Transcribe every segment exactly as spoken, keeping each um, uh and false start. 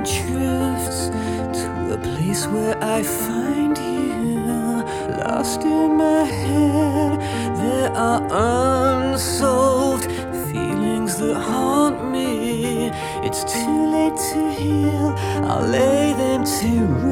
mind drifts to a place where I find you. Lost in my head, there are unsolved feelings that haunt me. It's too late to heal, I'll lay them to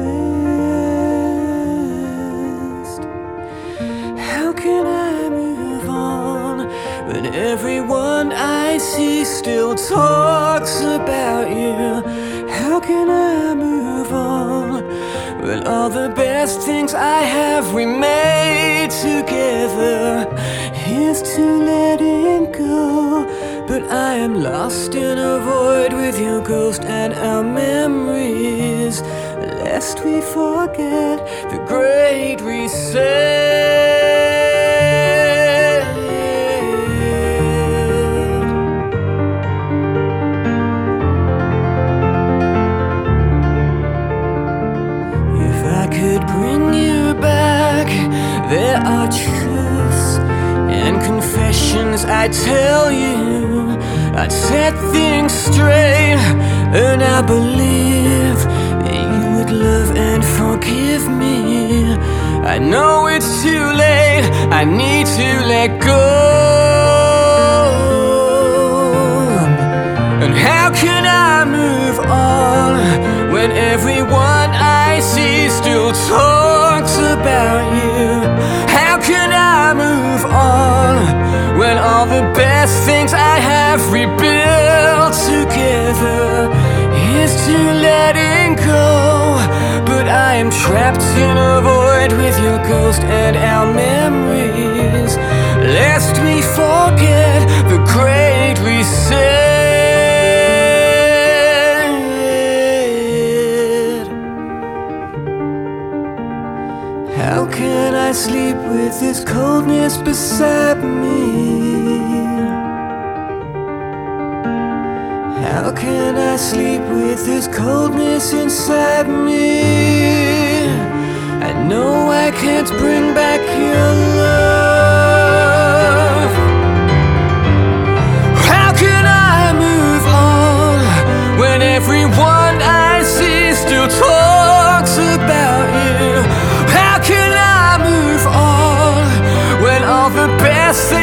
rest. How can I move on when everyone I see still talks about you? How can I move on when all the best things I have we made together? Here's to letting go, but I am lost in a void with your ghost and our memories, lest we forget the great reset. Could bring you back, there are truths and confessions I tell you. I'd set things straight, and I believe that you would love and forgive me. I know it's too late, I need to let go. And how can I move on when everyone I see still talks about you? How can I move on when all the best things I have rebuilt together? Here's to letting go, but I am trapped in a void with your ghost and our memories, lest we forget the great reset. How can I sleep with this coldness beside me? How can I sleep with this coldness inside me? I know I can't bring back your love. How can I move on when everyone I see still talks about you? How can I move on when all the best things